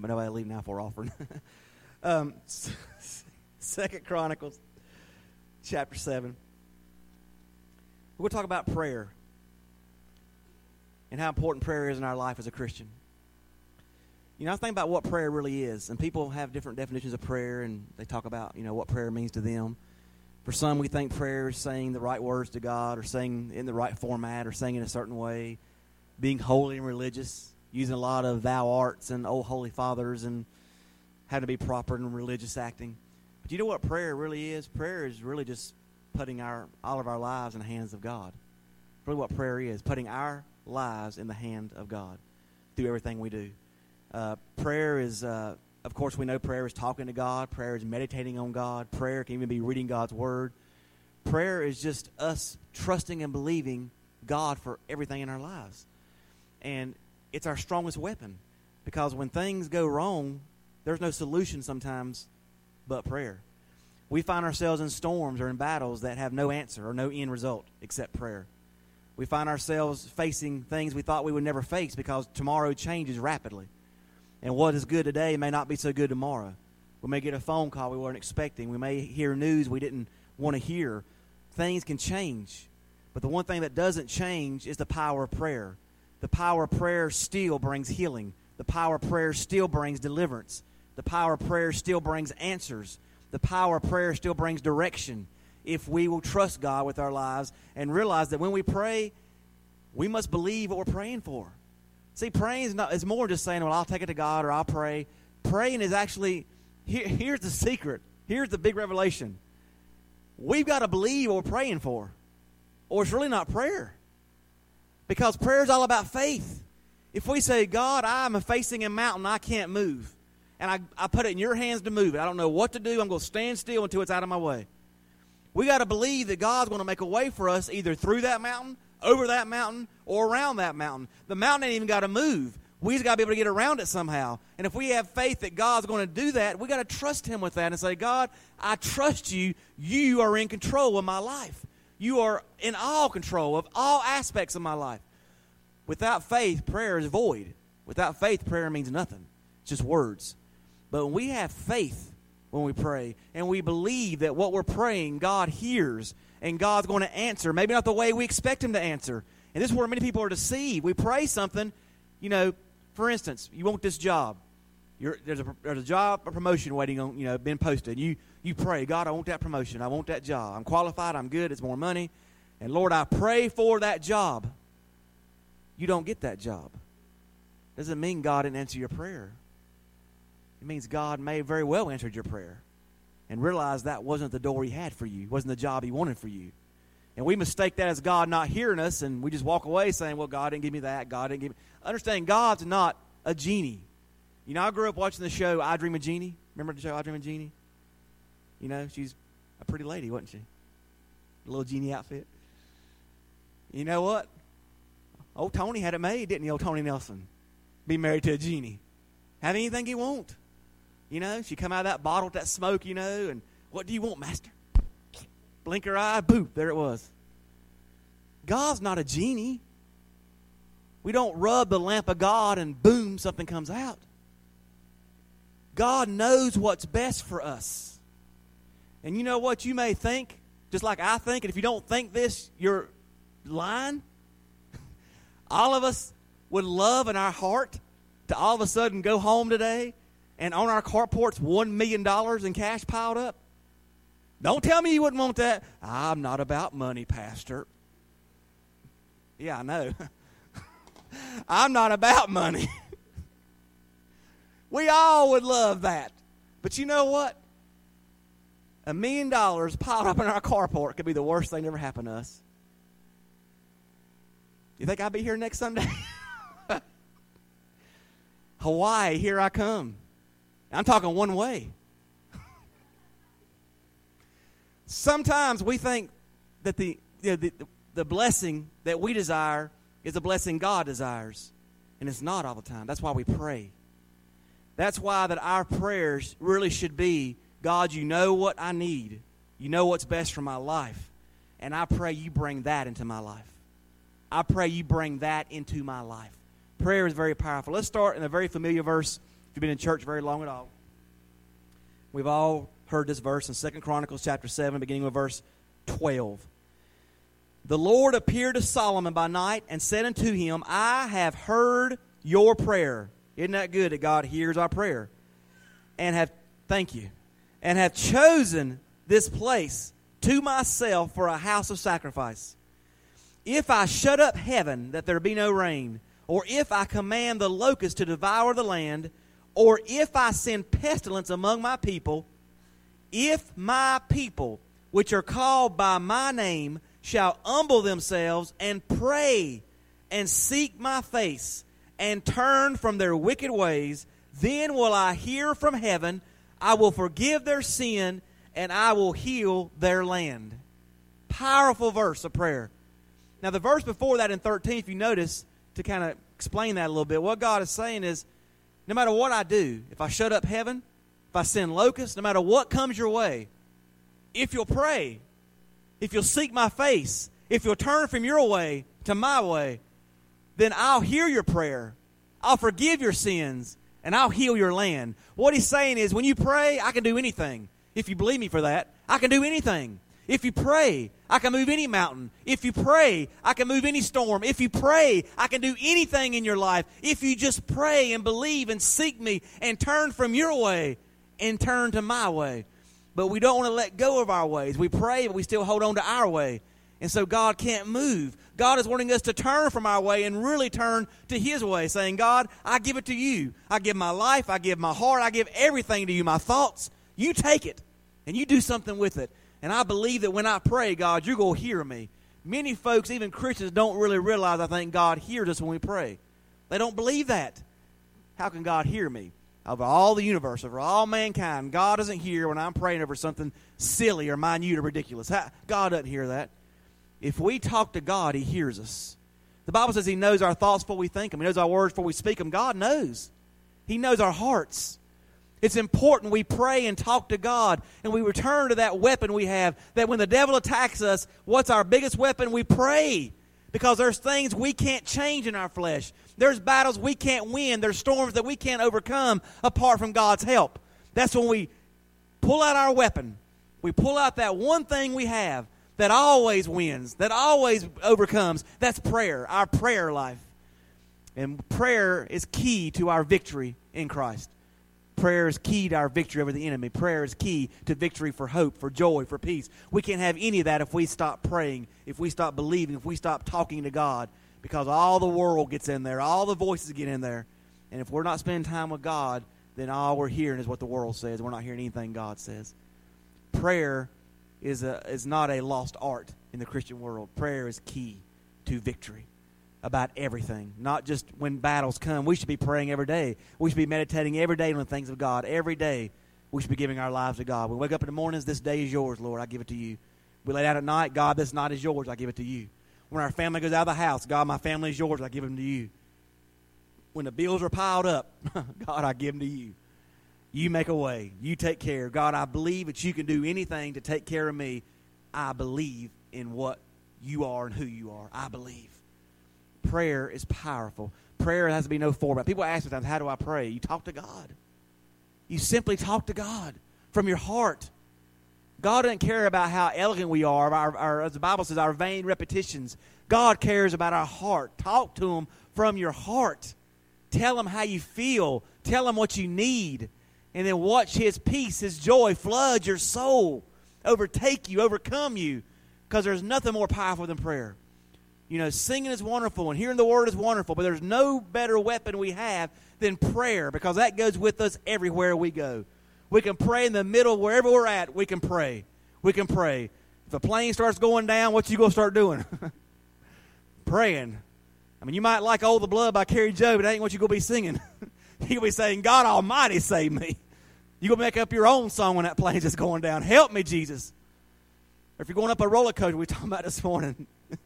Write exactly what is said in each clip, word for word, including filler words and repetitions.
But nobody leave now for offering. um, Second Chronicles, chapter seven. We're going to talk about prayer and how important prayer is in our life as a Christian. You know, I think about what prayer really is, and people have different definitions of prayer, and they talk about, you know, what prayer means to them. For some, we think prayer is saying the right words to God, or saying in the right format, or saying in a certain way, being holy and religious, using a lot of thou arts and old holy fathers, and how to be proper in religious acting. But you know what prayer really is? Prayer is really just putting our all of our lives in the hands of God. Really what prayer is, putting our lives in the hand of God through everything we do. Uh, prayer is, uh, of course, we know prayer is talking to God. Prayer is meditating on God. Prayer can even be reading God's Word. Prayer is just us trusting and believing God for everything in our lives. And it's our strongest weapon, because when things go wrong, there's no solution sometimes but prayer. We find ourselves in storms or in battles that have no answer or no end result except prayer. We find ourselves facing things we thought we would never face because tomorrow changes rapidly. And what is good today may not be so good tomorrow. We may get a phone call we weren't expecting. We may hear news we didn't want to hear. Things can change. But the one thing that doesn't change is the power of prayer. The power of prayer still brings healing. The power of prayer still brings deliverance. The power of prayer still brings answers. The power of prayer still brings direction if we will trust God with our lives and realize that when we pray, we must believe what we're praying for. See, praying is, not, is more just saying, well, I'll take it to God or I'll pray. Praying is actually, here, here's the secret. Here's the big revelation. We've got to believe what we're praying for, or it's really not prayer. Because prayer is all about faith. If we say, God, I'm facing a mountain I can't move, and I, I put it in your hands to move it. I don't know what to do. I'm going to stand still until it's out of my way. We got to believe that God's going to make a way for us either through that mountain, over that mountain, or around that mountain. The mountain ain't even got to move. We just got to be able to get around it somehow. And if we have faith that God's going to do that, we got to trust Him with that and say, God, I trust you. You are in control of my life. You are in all control of all aspects of my life. Without faith, prayer is void. Without faith, prayer means nothing. It's just words. But when we have faith when we pray, and we believe that what we're praying, God hears, and God's going to answer, maybe not the way we expect Him to answer. And this is where many people are deceived. We pray something, you know, for instance, you want this job. You're, there's, a, there's a job, a promotion waiting on, you know, being posted. You, you pray, God, I want that promotion. I want that job. I'm qualified. I'm good. It's more money. And, Lord, I pray for that job. You don't get that job. Doesn't mean God didn't answer your prayer. It means God may very well answered your prayer and realized that wasn't the door He had for you, wasn't the job He wanted for you. And we mistake that as God not hearing us, and we just walk away saying, well, God didn't give me that, God didn't give me... Understand, God's not a genie. You know, I grew up watching the show I Dream of Jeannie. Remember the show I Dream of Jeannie? You know, she's a pretty lady, wasn't she? A little genie outfit. You know what? Old Tony had it made, didn't he, old Tony Nelson? Be married to a genie. Have anything you want. You know, she come out of that bottle with that smoke, you know, and what do you want, master? Blink her eye, boop, there it was. God's not a genie. We don't rub the lamp of God and boom, something comes out. God knows what's best for us. And you know what you may think, just like I think, and if you don't think this, you're lying. All of us would love in our heart to all of a sudden go home today and on our carport's one million dollars in cash piled up. Don't tell me you wouldn't want that. I'm not about money, Pastor. Yeah, I know. I'm not about money. We all would love that. But you know what? A million dollars piled up in our carport could be the worst thing that ever happened to us. You think I'll be here next Sunday? Hawaii, here I come. I'm talking one way. Sometimes we think that the, you know, the the blessing that we desire is a blessing God desires. And it's not all the time. That's why we pray. That's why that our prayers really should be, God, you know what I need. You know what's best for my life. And I pray you bring that into my life. I pray you bring that into my life. Prayer is very powerful. Let's start in a very familiar verse If you've been in church very long at all, we've all heard this verse in Second Chronicles chapter seven, beginning with verse twelve. The Lord appeared to Solomon by night and said unto him, I have heard your prayer. Isn't that good that God hears our prayer? And have, thank you, and have chosen this place to myself for a house of sacrifice. If I shut up heaven that there be no rain, or if I command the locust to devour the land, or if I send pestilence among my people, if my people, which are called by my name, shall humble themselves and pray and seek my face and turn from their wicked ways, then will I hear from heaven, I will forgive their sin, and I will heal their land. Powerful verse of prayer. Now the verse before that in thirteen, if you notice, to kind of explain that a little bit, what God is saying is, no matter what I do, if I shut up heaven, if I send locusts, no matter what comes your way, if you'll pray, if you'll seek my face, if you'll turn from your way to my way, then I'll hear your prayer. I'll forgive your sins, and I'll heal your land. What he's saying is, when you pray, I can do anything. If you believe me for that, I can do anything. If you pray, I can move any mountain. If you pray, I can move any storm. If you pray, I can do anything in your life. If you just pray and believe and seek me and turn from your way and turn to my way. But we don't want to let go of our ways. We pray, but we still hold on to our way. And so God can't move. God is wanting us to turn from our way and really turn to his way, saying, God, I give it to you. I give my life. I give my heart. I give everything to you, my thoughts. You take it, and you do something with it. And I believe that when I pray, God, you're going to hear me. Many folks, even Christians, don't really realize, I think, God hears us when we pray. They don't believe that. How can God hear me? Over all the universe, over all mankind, God doesn't hear when I'm praying over something silly or minute or ridiculous. God doesn't hear that. If we talk to God, he hears us. The Bible says he knows our thoughts before we think them. He knows our words before we speak them. God knows. He knows our hearts. It's important we pray and talk to God, and we return to that weapon we have, that when the devil attacks us, what's our biggest weapon? We pray, because there's things we can't change in our flesh. There's battles we can't win. There's storms that we can't overcome apart from God's help. That's when we pull out our weapon. We pull out that one thing we have that always wins, that always overcomes. That's prayer, our prayer life. And prayer is key to our victory in Christ. Prayer is key to our victory over the enemy. Prayer is key to victory for hope, for joy, for peace. We can't have any of that if we stop praying, if we stop believing, if we stop talking to God, because all the world gets in there, all the voices get in there. And if we're not spending time with God, then all we're hearing is what the world says. We're not hearing anything God says. Prayer is a is not a lost art in the Christian world. Prayer is key to victory about everything, not just when battles come. We should be praying every day. We should be meditating every day on the things of God. Every day we should be giving our lives to God. We wake up in the mornings, this day is yours, Lord, I give it to you. We lay down at night, God, this night is yours, I give it to you. When our family goes out of the house, God, my family is yours, I give them to you. When the bills are piled up, God, I give them to you. You make a way. You take care. God, I believe that you can do anything to take care of me. I believe in what you are and who you are. I believe. Prayer is powerful. Prayer has to be no format. People ask me sometimes, how do I pray? You talk to God. You simply talk to God from your heart. God doesn't care about how elegant we are, our, our, as the Bible says, our vain repetitions. God cares about our heart. Talk to him from your heart. Tell him how you feel. Tell him what you need. And then watch his peace, his joy flood your soul, overtake you, overcome you, because there's nothing more powerful than prayer. You know, singing is wonderful and hearing the word is wonderful, but there's no better weapon we have than prayer, because that goes with us everywhere we go. We can pray in the middle, wherever we're at, we can pray. We can pray. If a plane starts going down, what you going to start doing? Praying. I mean, you might like "Oh, the Blood" by Carrie Joe, but that ain't what you're going to be singing. You're going to be saying, God Almighty, save me. You're going to make up your own song when that plane's just going down. Help me, Jesus. Or if you're going up a roller coaster, we were talking about this morning.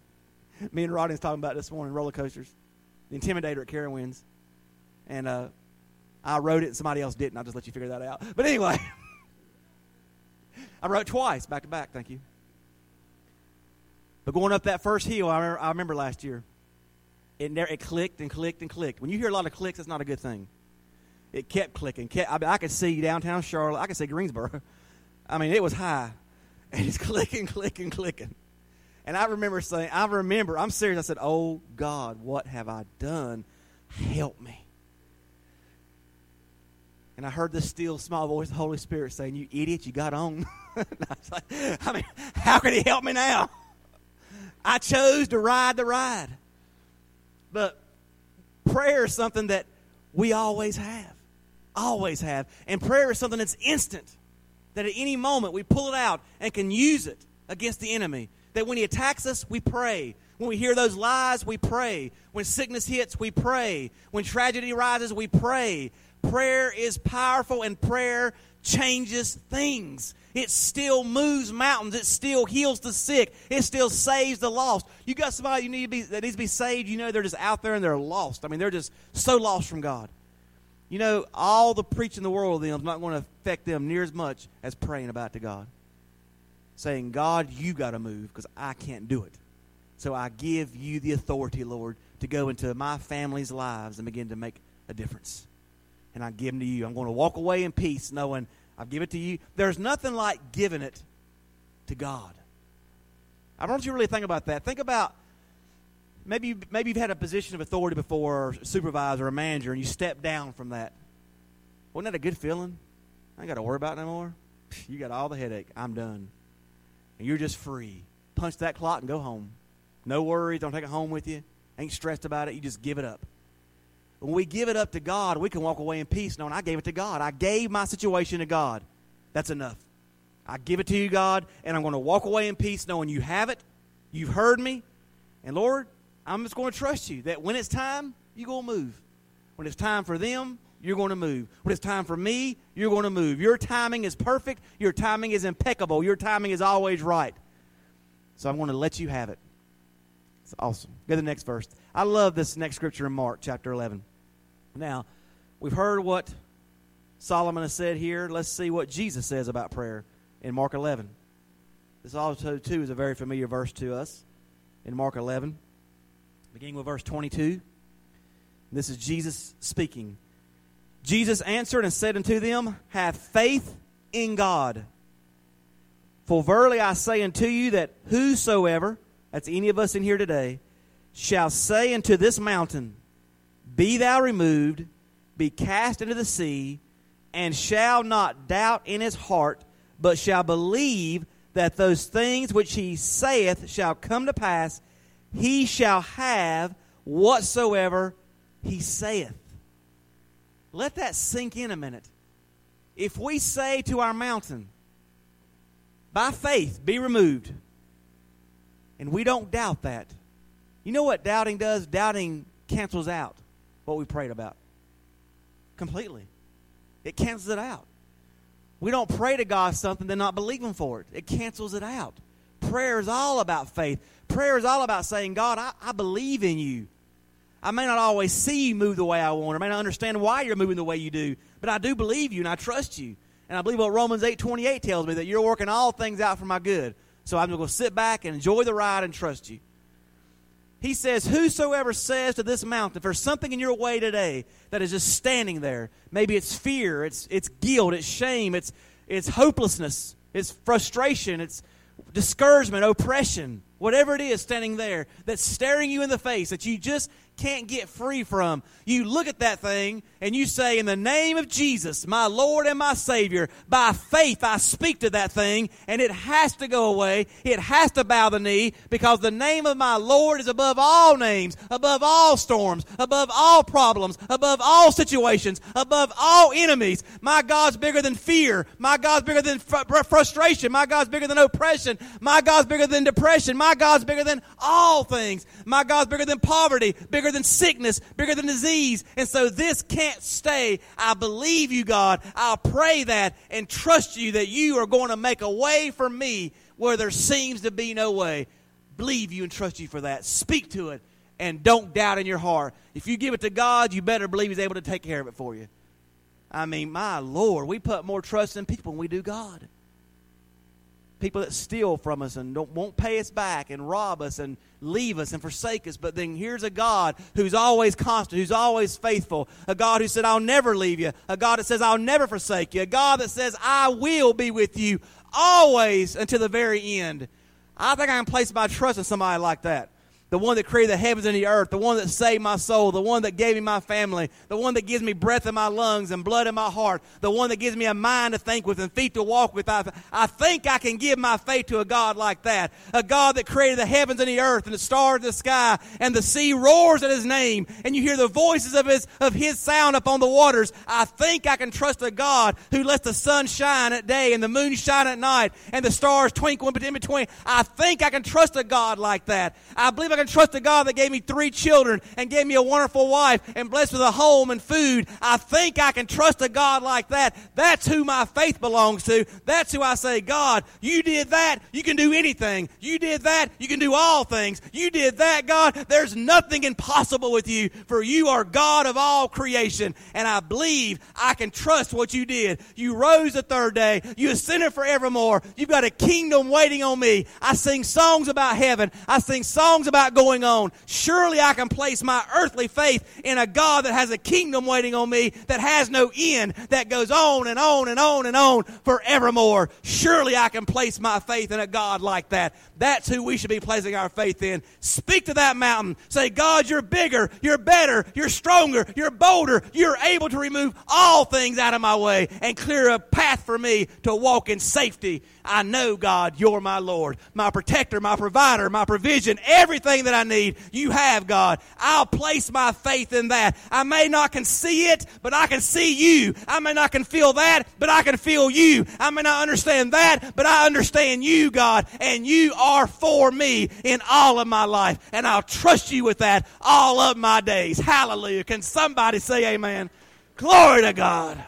Me and Rodney was talking about this morning, roller coasters. The Intimidator at Carowinds. And uh, I wrote it and somebody else didn't. I'll just let you figure that out. But anyway, I wrote twice, back to back, thank you. But going up that first hill, I remember, I remember last year, it, it clicked and clicked and clicked. When you hear a lot of clicks, that's not a good thing. It kept clicking. Kept, I, mean, I could see downtown Charlotte. I could see Greensboro. I mean, it was high. And it's clicking, clicking, clicking. And I remember saying, I remember, I'm serious. I said, oh, God, what have I done? Help me. And I heard this still small voice, the Holy Spirit saying, you idiot, you got on. I was like, I mean, how can he help me now? I chose to ride the ride. But prayer is something that we always have. Always have. And prayer is something that's instant. That at any moment we pull it out and can use it against the enemy. That when he attacks us, we pray. When we hear those lies, we pray. When sickness hits, we pray. When tragedy rises, we pray. Prayer is powerful, and prayer changes things. It still moves mountains. It still heals the sick. It still saves the lost. You got somebody you need to be, that needs to be saved, you know they're just out there and they're lost. I mean, they're just so lost from God. You know, all the preaching in the world of them is not going to affect them near as much as praying about to God. Saying, God, you got to move because I can't do it. So I give you the authority, Lord, to go into my family's lives and begin to make a difference. And I give them to you. I'm going to walk away in peace knowing I've given it to you. There's nothing like giving it to God. I want you to really think about that. Think about maybe, you, maybe you've had a position of authority before, or a supervisor or a manager, and you step down from that. Wasn't that a good feeling? I ain't got to worry about it no more. You got all the headache. I'm done. And you're just free. Punch that clock and go home. No worries. Don't take it home with you. Ain't stressed about it. You just give it up. When we give it up to God, we can walk away in peace knowing I gave it to God. I gave my situation to God. That's enough. I give it to you, God, and I'm going to walk away in peace knowing you have it, you've heard me, and Lord, I'm just going to trust you that when it's time, you're going to move. When it's time for them, you're going to move. When it's time for me, you're going to move. Your timing is perfect. Your timing is impeccable. Your timing is always right. So I'm going to let you have it. It's awesome. Go to the next verse. I love this next scripture in Mark chapter eleven. Now, we've heard what Solomon has said here. Let's see what Jesus says about prayer in Mark eleven. This also, too, is a very familiar verse to us in Mark eleven, beginning with verse twenty-two. This is Jesus speaking. Jesus answered and said unto them, have faith in God. For verily I say unto you that whosoever, that's any of us in here today, shall say unto this mountain, be thou removed, be cast into the sea, and shall not doubt in his heart, but shall believe that those things which he saith shall come to pass, he shall have whatsoever he saith. Let that sink in a minute. If we say to our mountain, by faith, be removed, and we don't doubt that, you know what doubting does? Doubting cancels out what we prayed about completely. It cancels it out. We don't pray to God something then not believe Him for it. It cancels it out. Prayer is all about faith. Prayer is all about saying, God, I, I believe in you. I may not always see you move the way I want, or may not understand why you're moving the way you do, but I do believe you and I trust you. And I believe what Romans eight twenty-eight tells me, that you're working all things out for my good. So I'm going to sit back and enjoy the ride and trust you. He says, whosoever says to this mountain, if there's something in your way today that is just standing there, maybe it's fear, it's it's guilt, it's shame, it's it's hopelessness, it's frustration, it's discouragement, oppression, whatever it is standing there that's staring you in the face that you just can't get free from, you look at that thing and you say, in the name of Jesus, my Lord and my Savior, by faith I speak to that thing, and it has to go away. It has to bow the knee, because the name of my Lord is above all names, above all storms, above all problems, above all situations, above all enemies. My God's bigger than fear. My God's bigger than fr- frustration. My God's bigger than oppression. My God's bigger than depression. My God's bigger than all things. My God's bigger than poverty, bigger than sickness, bigger than disease. And so this can't stay. I believe you, God. I'll pray that and trust you that you are going to make a way for me where there seems to be no way. Believe you and trust you for that. Speak to it and don't doubt in your heart. If you give it to God, you better believe He's able to take care of it for you. I mean, my Lord, we put more trust in people than we do God. people that steal from us and don't, won't pay us back and rob us and leave us and forsake us. But then here's a God who's always constant, who's always faithful, a God who said, I'll never leave you, a God that says, I'll never forsake you, a God that says, I will be with you always until the very end. I think I can place my trust in somebody like that. The one that created the heavens and the earth, the one that saved my soul, the one that gave me my family, the one that gives me breath in my lungs and blood in my heart, the one that gives me a mind to think with and feet to walk with. I, I think I can give my faith to a God like that, a God that created the heavens and the earth and the stars in the sky, and the sea roars at his name, and you hear the voices of his, of his sound upon the waters. I think I can trust a God who lets the sun shine at day and the moon shine at night and the stars twinkle in between. I think I can trust a God like that. I believe I I can trust a God that gave me three children and gave me a wonderful wife and blessed with a home and food. I think I can trust a God like that. That's who my faith belongs to. That's who I say, God, you did that, you can do anything. You did that, you can do all things. You did that, God, there's nothing impossible with you, for you are God of all creation. And I believe I can trust what you did. You rose the third day. You ascended forevermore. You've got a kingdom waiting on me. I sing songs about heaven. I sing songs about going on. Surely I can place my earthly faith in a God that has a kingdom waiting on me that has no end, that goes on and on and on and on forevermore. Surely I can place my faith in a God like that. That's who we should be placing our faith in. Speak to that mountain. Say, God, you're bigger, you're better, you're stronger, you're bolder, you're able to remove all things out of my way and clear a path for me to walk in safety. I know, God, you're my Lord, my protector, my provider, my provision, everything that I need, you have, God. I'll place my faith in that. I may not can see it, but I can see you. I may not can feel that, but I can feel you. I may not understand that, but I understand you, God, and you are for me in all of my life, and I'll trust you with that all of my days. Hallelujah. Can somebody say amen? Glory to God.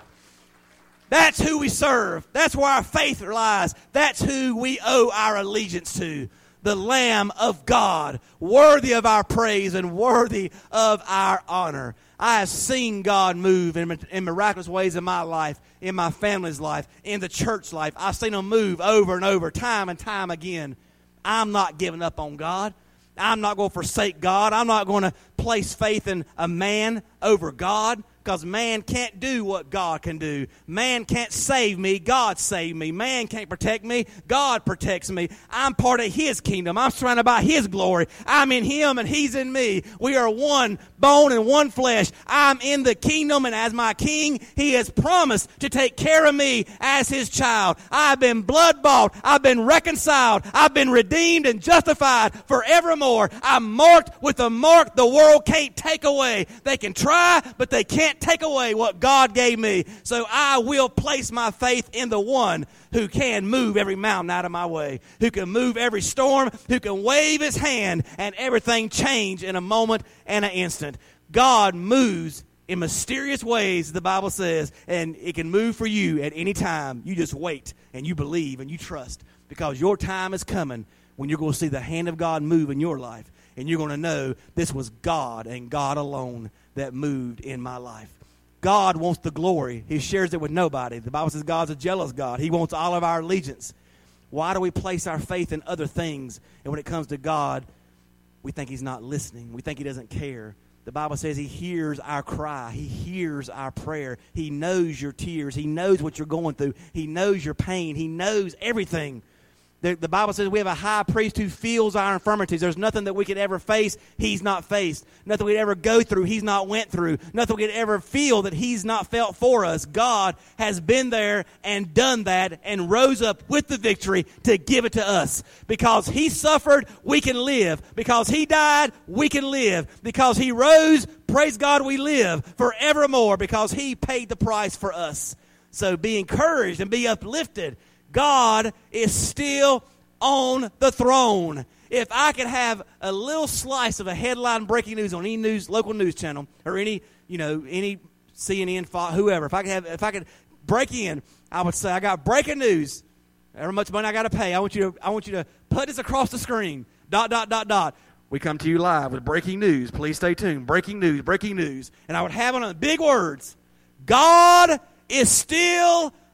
That's who we serve. That's where our faith lies. That's who we owe our allegiance to. The Lamb of God, worthy of our praise and worthy of our honor. I have seen God move in, in miraculous ways in my life, in my family's life, in the church life. I've seen Him move over and over, time and time again. I'm not giving up on God. I'm not going to forsake God. I'm not going to place faith in a man over God, because man can't do what God can do. Man can't save me. God saved me. Man can't protect me. God protects me. I'm part of His kingdom. I'm surrounded by His glory. I'm in Him and He's in me. We are one bone and one flesh. I'm in the kingdom, and as my King, He has promised to take care of me as His child. I've been blood-bought. I've been reconciled. I've been redeemed and justified forevermore. I'm marked with a mark the world can't take away. They can try, but they can't take away what God gave me. So I will place my faith in the one who can move every mountain out of my way, who can move every storm, who can wave His hand and everything change in a moment and an instant. God moves in mysterious ways, the Bible says, and it can move for you at any time. You just wait and you believe and you trust, because your time is coming when you're going to see the hand of God move in your life, and you're going to know this was God and God alone that moved in my life. God wants the glory. He shares it with nobody. The Bible says God's a jealous God. He wants all of our allegiance. Why do we place our faith in other things? And when it comes to God, we think He's not listening. We think He doesn't care. The Bible says He hears our cry. He hears our prayer. He knows your tears. He knows what you're going through. He knows your pain. He knows everything. The, the Bible says we have a high priest who feels our infirmities. There's nothing that we could ever face He's not faced. Nothing we'd ever go through He's not went through. Nothing we could ever feel that He's not felt for us. God has been there and done that and rose up with the victory to give it to us. Because He suffered, we can live. Because He died, we can live. Because He rose, praise God, we live forevermore, because He paid the price for us. So be encouraged and be uplifted. God is still on the throne. If I could have a little slice of a headline breaking news on any news, local news channel, or any, you know, any C N N, whoever, if I could have, if I could break in, I would say, I got breaking news. However much money I got to pay, I want you to, I want you to put this across the screen. Dot dot dot dot. We come to you live with breaking news. Please stay tuned. Breaking news. Breaking news. And I would have on the big words, God is still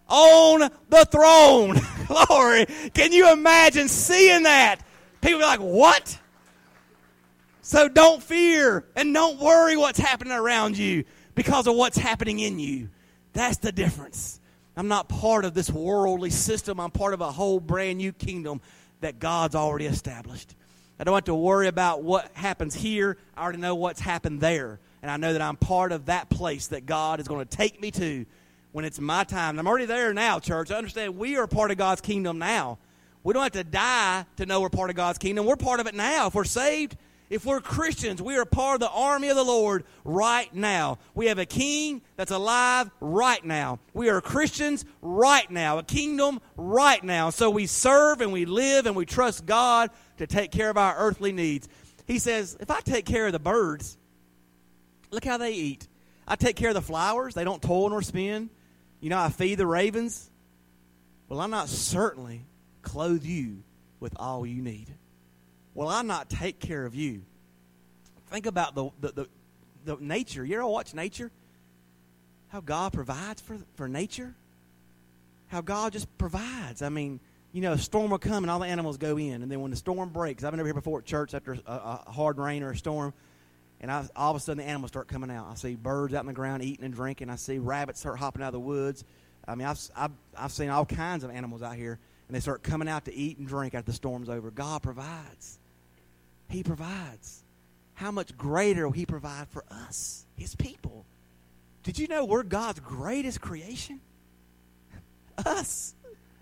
on the throne. Glory. Can you imagine seeing that? People be like, what? So don't fear and don't worry what's happening around you because of what's happening in you. That's the difference. I'm not part of this worldly system. I'm part of a whole brand new kingdom that God's already established. I don't have to worry about what happens here. I already know what's happened there. And I know that I'm part of that place that God is going to take me to when it's my time. I'm already there now, church. I understand we are part of God's kingdom now. We don't have to die to know we're part of God's kingdom. We're part of it now. If we're saved, if we're Christians, we are part of the army of the Lord right now. We have a king that's alive right now. We are Christians right now, a kingdom right now. So we serve and we live and we trust God to take care of our earthly needs. He says, if I take care of the birds, look how they eat. I take care of the flowers. They don't toil nor spin. You know, I feed the ravens. Will I not certainly clothe you with all you need? Will I not take care of you? Think about the the, the, the nature. You ever watch nature? How God provides for, for nature? How God just provides. I mean, you know, a storm will come and all the animals go in. And then when the storm breaks, I've been over here before at church after a, a hard rain or a storm, and I, all of a sudden the animals start coming out. I see birds out in the ground eating and drinking. I see rabbits start hopping out of the woods. I mean, I've, I've, I've seen all kinds of animals out here, and they start coming out to eat and drink after the storm's over. God provides. He provides. How much greater will He provide for us, His people? Did you know we're God's greatest creation? Us.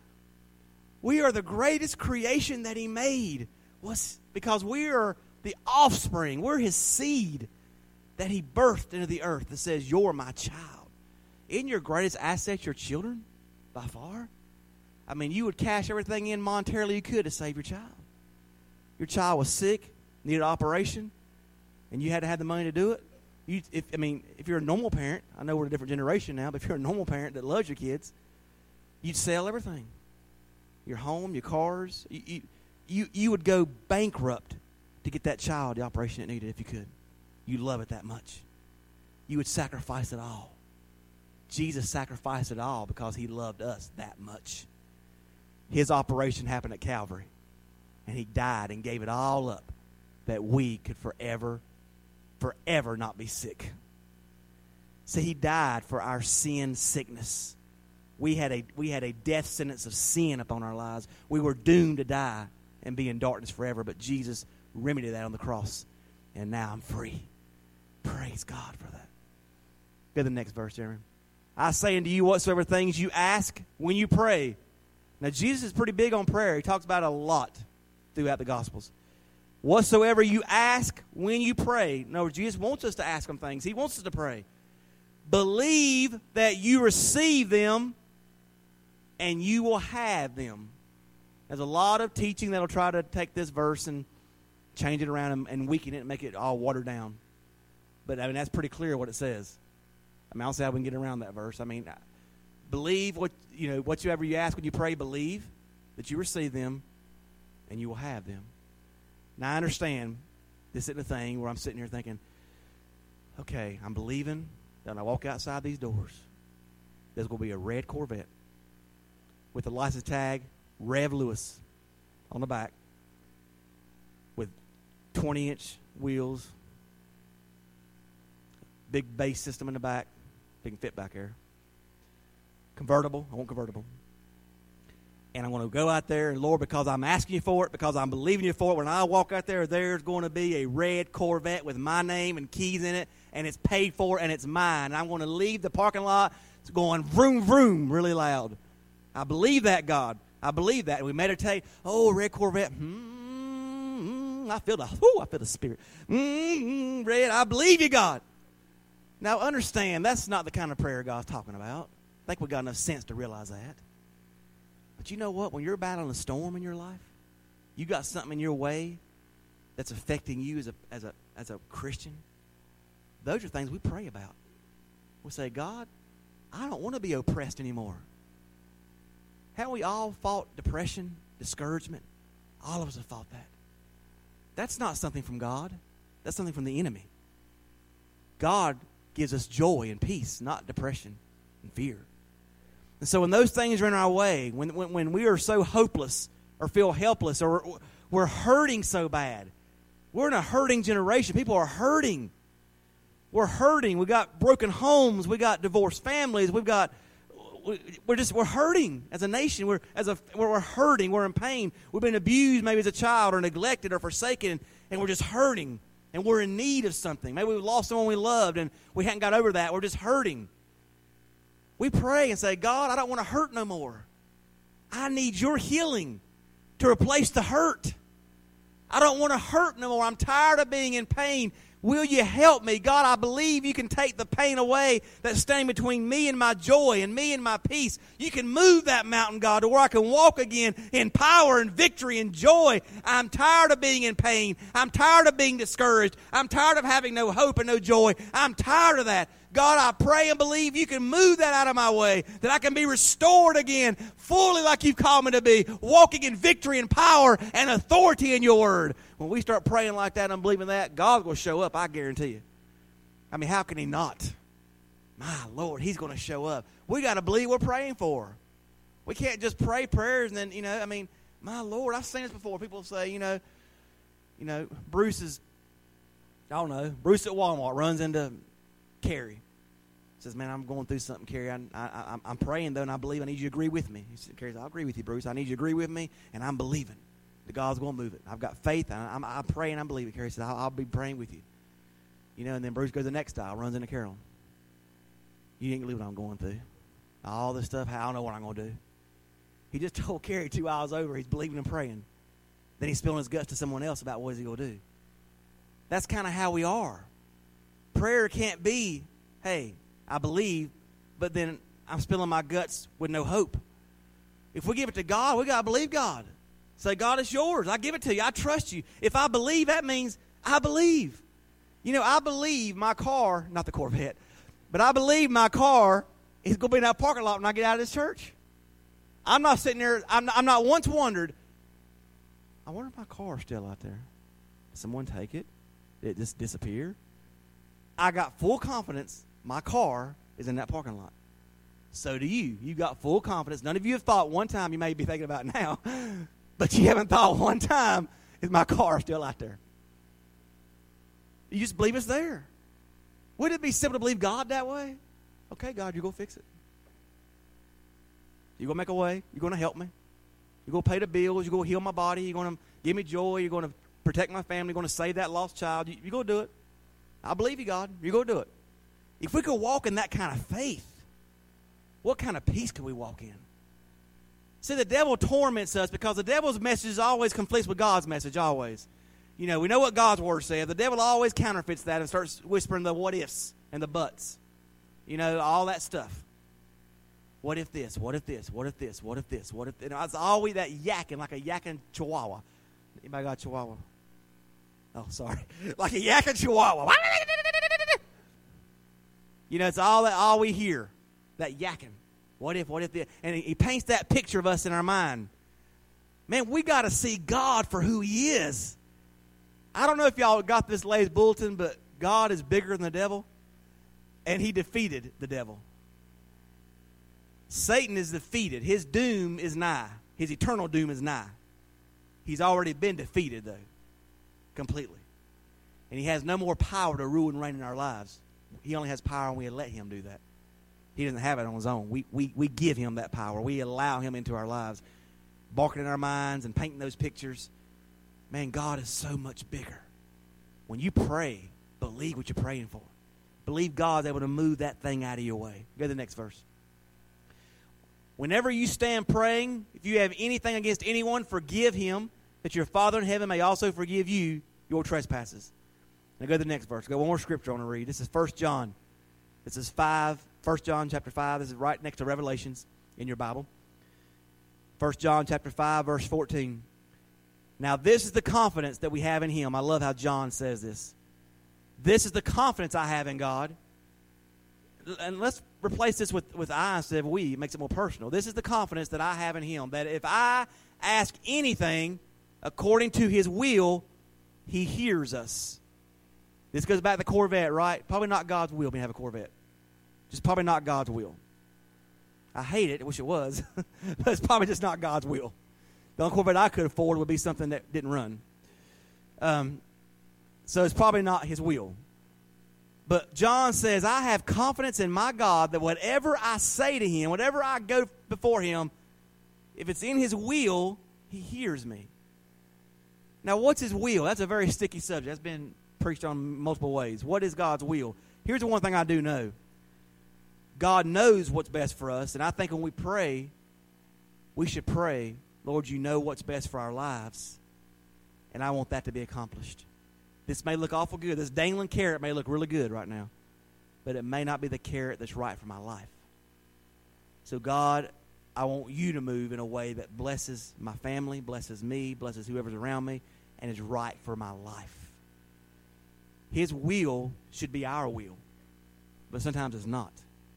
We are the greatest creation that He made, was because we are the offspring. We're His seed that He birthed into the earth that says, you're my child. Isn't your greatest asset your children by far? I mean, you would cash everything in monetarily you could to save your child. Your child was sick, needed an operation, and you had to have the money to do it. You, if I mean, if you're a normal parent, I know we're a different generation now, but if you're a normal parent that loves your kids, you'd sell everything. Your home, your cars. You, you, you, you would go bankrupt to get that child the operation it needed if you could. You love it that much. You would sacrifice it all. Jesus sacrificed it all because He loved us that much. His operation happened at Calvary, and He died and gave it all up that we could forever, forever not be sick. So He died for our sin sickness. We had a we had a death sentence of sin upon our lives. We were doomed to die and be in darkness forever, but Jesus remedied that on the cross, and now I'm free. Praise God for that. Go to the next verse, Jeremy. I say unto you whatsoever things you ask when you pray. Now, Jesus is pretty big on prayer. He talks about it a lot throughout the Gospels. Whatsoever you ask when you pray. No, Jesus wants us to ask Him things. He wants us to pray. Believe that you receive them, and you will have them. There's a lot of teaching that will try to take this verse and change it around and, and weaken it and make it all watered down. But, I mean, that's pretty clear what it says. I mean, I don't see how we can get around that verse. I mean, believe what, you know, whatsoever you ask when you pray, believe that you receive them, and you will have them. Now, I understand this isn't a thing where I'm sitting here thinking, okay, I'm believing that when I walk outside these doors, there's going to be a red Corvette with the license tag Rev Lewis on the back with twenty-inch wheels, big bass system in the back. They can fit back there. Convertible. I want convertible. And I'm going to go out there, and Lord, because I'm asking you for it, because I'm believing you for it, when I walk out there, there's going to be a red Corvette with my name and keys in it, and it's paid for, and it's mine. And I'm going to leave the parking lot going vroom, vroom really loud. I believe that, God. I believe that. And we meditate, oh, red Corvette. Mm-hmm. I feel the, whoo, I feel the Spirit. Mm-hmm, red, I believe you, God. Now, understand, that's not the kind of prayer God's talking about. I think we got enough sense to realize that. But you know what? When you're battling a storm in your life, you got something in your way that's affecting you as a as a as a Christian. Those are things we pray about. We say, God, I don't want to be oppressed anymore. Haven't we all fought depression, discouragement? All of us have fought that. That's not something from God. That's something from the enemy. God gives us joy and peace, not depression and fear. And so when those things are in our way, when, when, when we are so hopeless or feel helpless or we're, we're hurting so bad, we're in a hurting generation. People are hurting. We're hurting. We got broken homes. We got divorced families. We've got, we're just, we're hurting as a nation. We're, as a, we're hurting. We're in pain. We've been abused maybe as a child or neglected or forsaken, and we're just hurting. And we're in need of something. Maybe we've lost someone we loved and we hadn't got over that. We're just hurting. We pray and say, God, I don't want to hurt no more. I need your healing to replace the hurt. I don't want to hurt no more. I'm tired of being in pain. Will you help me? God, I believe you can take the pain away that's standing between me and my joy and me and my peace. You can move that mountain, God, to where I can walk again in power and victory and joy. I'm tired of being in pain. I'm tired of being discouraged. I'm tired of having no hope and no joy. I'm tired of that. God, I pray and believe you can move that out of my way, that I can be restored again, fully like you've called me to be, walking in victory and power and authority in your word. When we start praying like that and believing that, God will show up, I guarantee you. I mean, how can he not? My Lord, he's going to show up. We got to believe we're praying for. We can't just pray prayers and then, you know, I mean, my Lord, I've seen this before. People say, you know, you know, Bruce is, I don't know, Bruce at Walmart runs into Carrie. Says, man, I'm going through something, Carrie. I, I, I'm praying, though, and I believe I need you to agree with me. He said, Carrie said, I'll agree with you, Bruce. I need you to agree with me, and I'm believing that God's going to move it. I've got faith. I, I'm, I'm praying. I'm believing. Carrie said, I'll, I'll be praying with you. You know, and then Bruce goes to the next aisle, runs into Carolyn. You ain't believe what I'm going through. All this stuff, I don't know what I'm going to do. He just told Carrie two aisles over he's believing and praying. Then he's spilling his guts to someone else about what is he going to do. That's kind of how we are. Prayer can't be, hey, I believe, but then I'm spilling my guts with no hope. If we give it to God, we got to believe God. Say, God, it's yours. I give it to you. I trust you. If I believe, that means I believe. You know, I believe my car, not the Corvette, but I believe my car is going to be in that parking lot when I get out of this church. I'm not sitting there, I'm not, I'm not once wondered, I wonder if my car's still out there. Did someone take it? Did it just disappear? I got full confidence my car is in that parking lot. So do you. You got full confidence. None of you have thought one time, you may be thinking about it now, but you haven't thought one time, is my car still out there? You just believe it's there. Wouldn't it be simple to believe God that way? Okay, God, you're going to fix it. You're going to make a way. You're going to help me. You're going to pay the bills. You're going to heal my body. You're going to give me joy. You're going to protect my family. You're going to save that lost child. You, you're going to do it. I believe you, God. You're going to do it. If we could walk in that kind of faith, what kind of peace could we walk in? See, the devil torments us because the devil's message always conflicts with God's message, always. You know, we know what God's word says. The devil always counterfeits that and starts whispering the what-ifs and the buts. You know, all that stuff. What if this? What if this? What if this? What if this? What if this? You know, it's always that yakking, like a yakking chihuahua. Anybody got a chihuahua? Oh, sorry. Like a yakking chihuahua. You know, it's all that all we hear, that yakking. What if, what if this? And he, he paints that picture of us in our mind. Man, we got to see God for who he is. I don't know if y'all got this latest bulletin, but God is bigger than the devil, and he defeated the devil. Satan is defeated. His doom is nigh. His eternal doom is nigh. He's already been defeated, though, completely. And he has no more power to rule and reign in our lives. He only has power when we let him do that. He doesn't have it on his own. We, we, we give him that power. We allow him into our lives, barking in our minds and painting those pictures. Man, God is so much bigger. When you pray, believe what you're praying for. Believe God's able to move that thing out of your way. Go to the next verse. Whenever you stand praying, if you have anything against anyone, forgive him, that your Father in heaven may also forgive you your trespasses. Now go to the next verse. Go one more scripture I want to read. This is First John. This is five, First John chapter five. This is right next to Revelations in your Bible. First John chapter five, verse fourteen. Now this is the confidence that we have in him. I love how John says this. This is the confidence I have in God. And let's replace this with, with I instead of we. It makes it more personal. This is the confidence that I have in him, that if I ask anything according to his will, he hears us. This goes back to the Corvette, right? Probably not God's will me to have a Corvette. Just probably not God's will. I hate it. I wish it was. But it's probably just not God's will. The only Corvette I could afford would be something that didn't run. Um, so it's probably not his will. But John says, I have confidence in my God that whatever I say to him, whatever I go before him, if it's in his will, he hears me. Now, what's his will? That's a very sticky subject. That's been preached on multiple ways. What is God's will? Here's the one thing I do know. God knows what's best for us, and I think when we pray, we should pray, Lord, you know what's best for our lives, and I want that to be accomplished. This may look awful good. This dangling carrot may look really good right now, but it may not be the carrot that's right for my life. So, God, I want you to move in a way that blesses my family, blesses me, blesses whoever's around me, and is right for my life. His will should be our will, but sometimes it's not.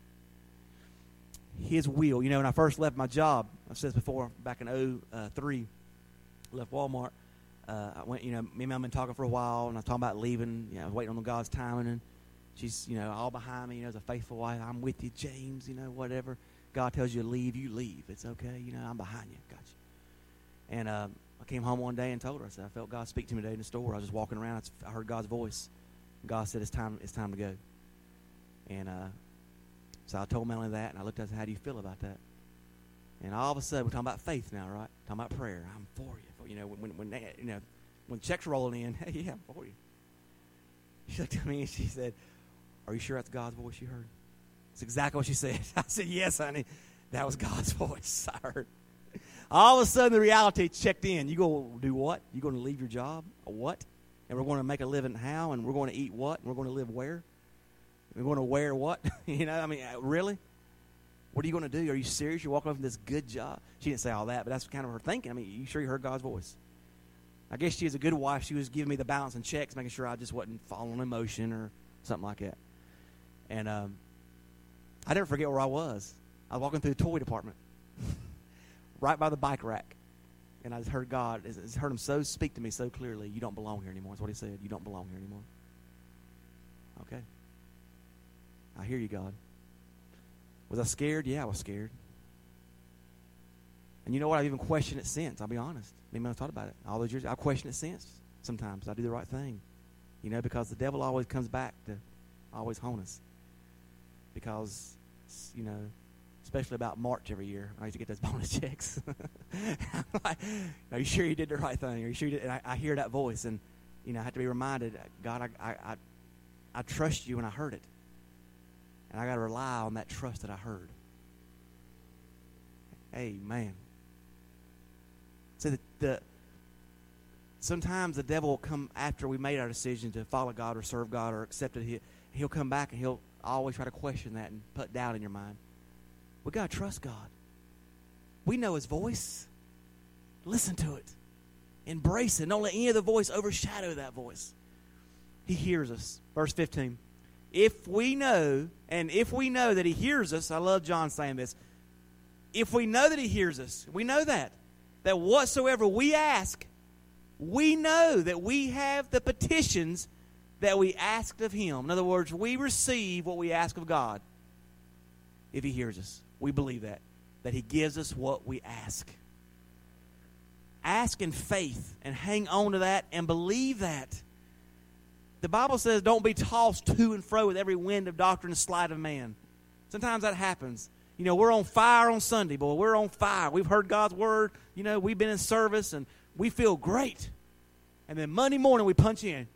His will. You know, when I first left my job, I've said this before, back in oh three, left Walmart. Uh, I went, you know, me and Mom been talking for a while, and I was talking about leaving. You know, I was waiting on God's timing, and she's, you know, all behind me, you know, as a faithful wife. I'm with you, James, you know, whatever. God tells you to leave, you leave. It's okay, you know, I'm behind you. Got you. And uh, I came home one day and told her, I said, I felt God speak to me today in the store. I was just walking around. I heard God's voice. God said, it's time, it's time to go. And uh, so I told Melanie that, and I looked at her and said, how do you feel about that? And all of a sudden, we're talking about faith now, right? Talking about prayer. I'm for you. You know, when when they, you know when checks rolling in, hey, yeah, I'm for you. She looked at me and she said, "Are you sure that's God's voice you heard?" That's exactly what she said. I said, "Yes, honey, that was God's voice I heard." All of a sudden, the reality checked in. You go do what? You going to leave your job? Or what? And we're going to make a living how? And we're going to eat what? And we're going to live where? We're going to wear what? You know, I mean, really? What are you going to do? Are you serious? You're walking away from this good job? She didn't say all that, but that's kind of her thinking. I mean, you sure you heard God's voice? I guess she is a good wife. She was giving me the balance and checks, making sure I just wasn't following emotion or something like that. And um, I never forget where I was. I was walking through the toy department, right by the bike rack. And I just heard God, I just heard him so speak to me so clearly, you don't belong here anymore. That's what he said. You don't belong here anymore. Okay. I hear you, God. Was I scared? Yeah, I was scared. And you know what? I've even questioned it since. I'll be honest. Me and I've thought about it. All those years, I've questioned it since. Sometimes I do the right thing. You know, because the devil always comes back to always haunt us. Because, you know, especially about March every year, I used to get those bonus checks. I'm like, are you sure you did the right thing? Are you sure you did? And I, I hear that voice, and, you know, I have to be reminded, God, I, I, I, I trust you, and I heard it. And I got to rely on that trust that I heard. Amen. So the, the sometimes the devil will come after we made our decision to follow God or serve God or accept it. He, he'll come back and he'll always try to question that and put doubt in your mind. We got to trust God. We know his voice. Listen to it. Embrace it. Don't let any other voice overshadow that voice. He hears us. Verse fifteen. If we know, and if we know that he hears us, I love John saying this. If we know that he hears us, we know that. That whatsoever we ask, we know that we have the petitions that we asked of him. In other words, we receive what we ask of God if he hears us. We believe that. That he gives us what we ask. Ask in faith and hang on to that and believe that. The Bible says don't be tossed to and fro with every wind of doctrine and sleight of man. Sometimes that happens. You know, we're on fire on Sunday, boy. We're on fire. We've heard God's word. You know, we've been in service, and we feel great. And then Monday morning we punch in.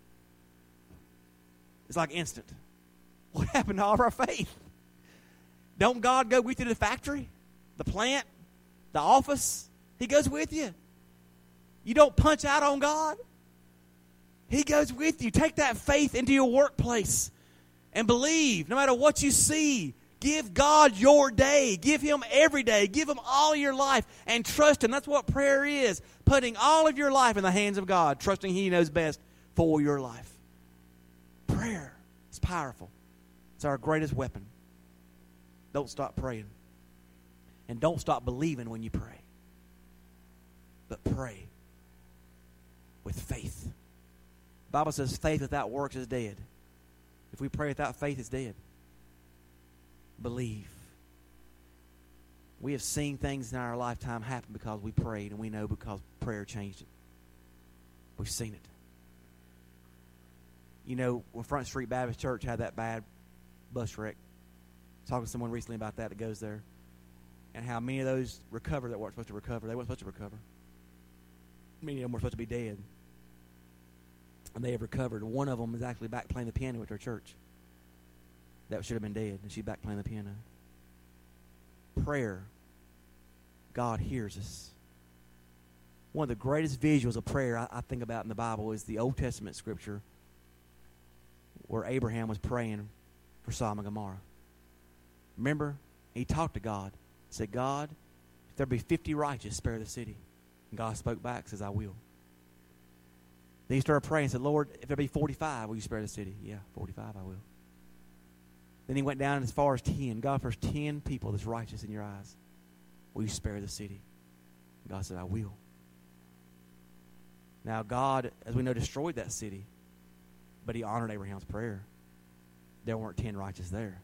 It's like instant. What happened to all of our faith? Don't God go with you to the factory, the plant, the office? He goes with you. You don't punch out on God. He goes with you. Take that faith into your workplace and believe no matter what you see. Give God your day. Give him every day. Give him all your life and trust him. That's what prayer is. Putting all of your life in the hands of God, trusting he knows best for your life. Prayer is powerful. It's our greatest weapon. Don't stop praying. And don't stop believing when you pray. But pray with faith. The Bible says faith without works is dead. If we pray without faith, it's dead. Believe. We have seen things in our lifetime happen because we prayed, and we know because prayer changed it. We've seen it. You know, when Front Street Baptist Church had that bad bus wreck, talking to someone recently about that that goes there, and how many of those recovered that weren't supposed to recover. They weren't supposed to recover. Many of them were supposed to be dead. And they have recovered. One of them is actually back playing the piano at their church. That should have been dead, and she's back playing the piano. Prayer. God hears us. One of the greatest visuals of prayer I, I think about in the Bible is the Old Testament scripture where Abraham was praying for Sodom and Gomorrah. Remember? He talked to God. He said, God, if there be fifty righteous, spare the city. And God spoke back, says, I will. Then he started praying and said, Lord, if there be forty-five, will you spare the city? Yeah, forty-five I will. Then he went down as far as ten. God, if there's ten people that's righteous in your eyes, will you spare the city? And God said, I will. Now God, as we know, destroyed that city, but he honored Abraham's prayer. There weren't ten righteous there.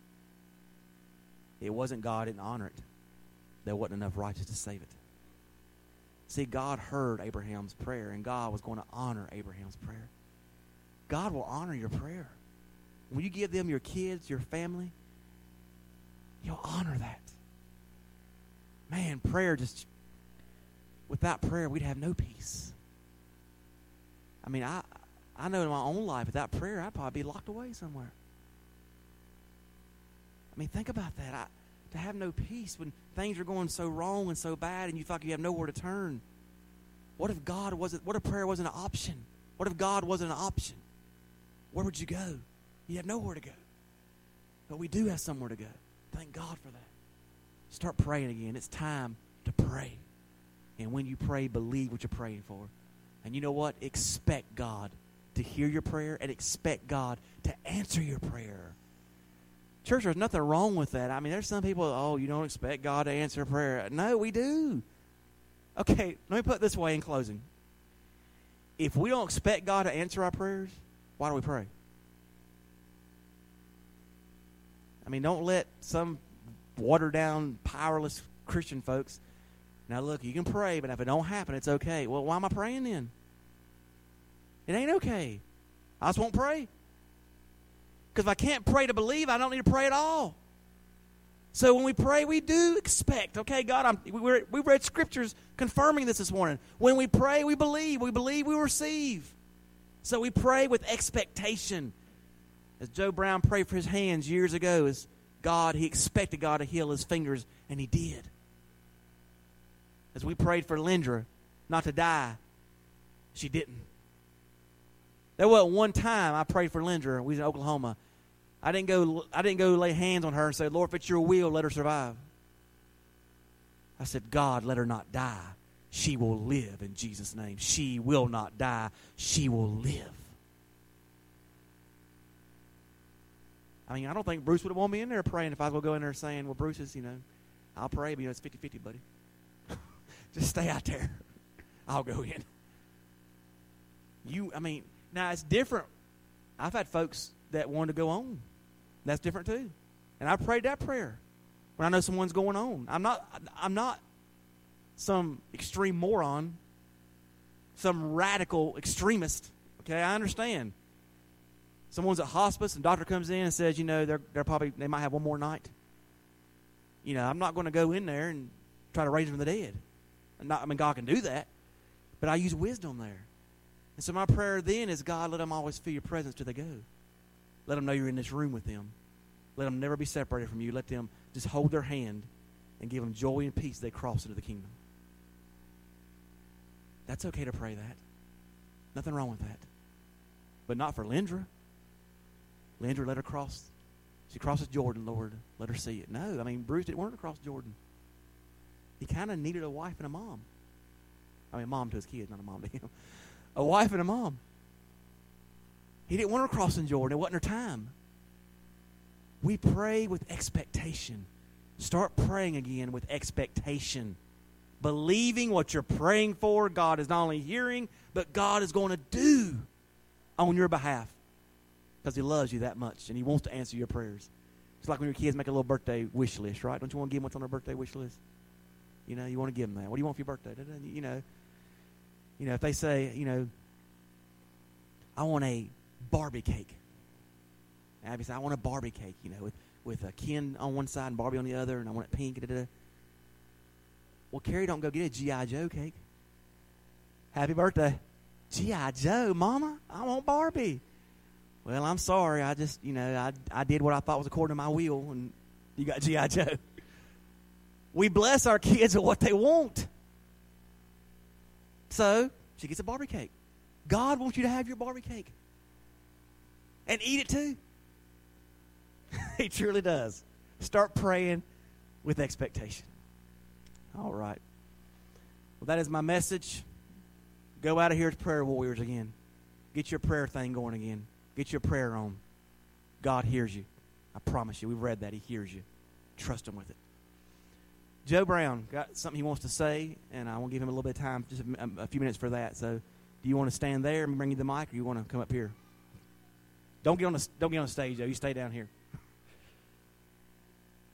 It wasn't God didn't honor it. There wasn't enough righteous to save it. See, God heard Abraham's prayer, and God was going to honor Abraham's prayer. God will honor your prayer. When you give them your kids, your family, you'll honor that. Man, prayer just, without prayer, we'd have no peace. I mean, I I know in my own life, without prayer, I'd probably be locked away somewhere. I mean, think about that. I, to have no peace when things are going so wrong and so bad and you feel like you have nowhere to turn. What if God wasn't, what if prayer wasn't an option? What if God wasn't an option? Where would you go? You have nowhere to go. But we do have somewhere to go. Thank God for that. Start praying again. It's time to pray. And when you pray, believe what you're praying for. And you know what? Expect God to hear your prayer and expect God to answer your prayer. Church, there's nothing wrong with that. I mean, there's some people, oh, you don't expect God to answer prayer. No, we do. Okay, let me put it this way in closing. If we don't expect God to answer our prayers, why do we pray? I mean, don't let some watered-down, powerless Christian folks, now look, you can pray, but if it don't happen, it's okay. Well, why am I praying then? It ain't okay. I just won't pray. Because if I can't pray to believe, I don't need to pray at all. So when we pray, we do expect. Okay, God, I'm, we, we're, we read scriptures confirming this this morning. When we pray, we believe. We believe, we receive. So we pray with expectation. As Joe Brown prayed for his hands years ago, as God, he expected God to heal his fingers, and he did. As we prayed for Lindra not to die, she didn't. There wasn't one time I prayed for Lindra. We was in Oklahoma. I didn't go. I didn't go lay hands on her and say, "Lord, if it's your will, let her survive." I said, "God, let her not die. She will live in Jesus' name. She will not die. She will live." I mean, I don't think Bruce would have wanted me in there praying if I was going to go in there saying, "Well, Bruce is, you know, I'll pray, but you know, it's fifty-fifty, buddy. Just stay out there. I'll go in." You, I mean, now it's different. I've had folks that wanted to go on. That's different too. And I prayed that prayer when I know someone's going on. I'm not, I'm not some extreme moron, some radical extremist. Okay, I understand. Someone's at hospice and doctor comes in and says, you know, they're they're probably they might have one more night. You know, I'm not going to go in there and try to raise them from the dead. I'm not, I mean, God can do that, but I use wisdom there. And so my prayer then is, God, let them always feel your presence till they go. Let them know you're in this room with them. Let them never be separated from you. Let them just hold their hand and give them joy and peace as they cross into the kingdom. That's okay to pray that. Nothing wrong with that. But not for Lindra. Lindra, let her cross. She crosses Jordan, Lord. Let her see it. No, I mean, Bruce didn't want her to cross Jordan. He kind of needed a wife and a mom. I mean, a mom to his kids, not a mom to him. A wife and a mom. He didn't want her crossing Jordan. It wasn't her time. We pray with expectation. Start praying again with expectation. Believing what you're praying for, God is not only hearing, but God is going to do on your behalf. Because he loves you that much, and he wants to answer your prayers. It's like when your kids make a little birthday wish list, right? Don't you want to give them what's on their birthday wish list? You know, you want to give them that. What do you want for your birthday? You know, you know, if they say, you know, I want a Barbie cake. Abby said, I want a Barbie cake, you know, with, with a Ken on one side and Barbie on the other, and I want it pink. Da, da, da. Well, Carrie don't go get a G I. Joe cake. Happy birthday. G I. Joe, Mama, I want Barbie. Well, I'm sorry. I just, you know, I, I did what I thought was according to my will, and you got G I. Joe. We bless our kids with what they want. So, she gets a Barbie cake. God wants you to have your Barbie cake. And eat it too. He truly does. Start praying with expectation. All right. Well, that is my message. Go out of here as prayer warriors again. Get your prayer thing going again. Get your prayer on. God hears you. I promise you. We've read that. He hears you. Trust Him with it. Joe Brown got something he wants to say, and I want to give him a little bit of time, just a, a few minutes for that. So, do you want to stand there and bring you the mic, or you want to come up here? Don't get on the don't get on the stage, Joe. You stay down here.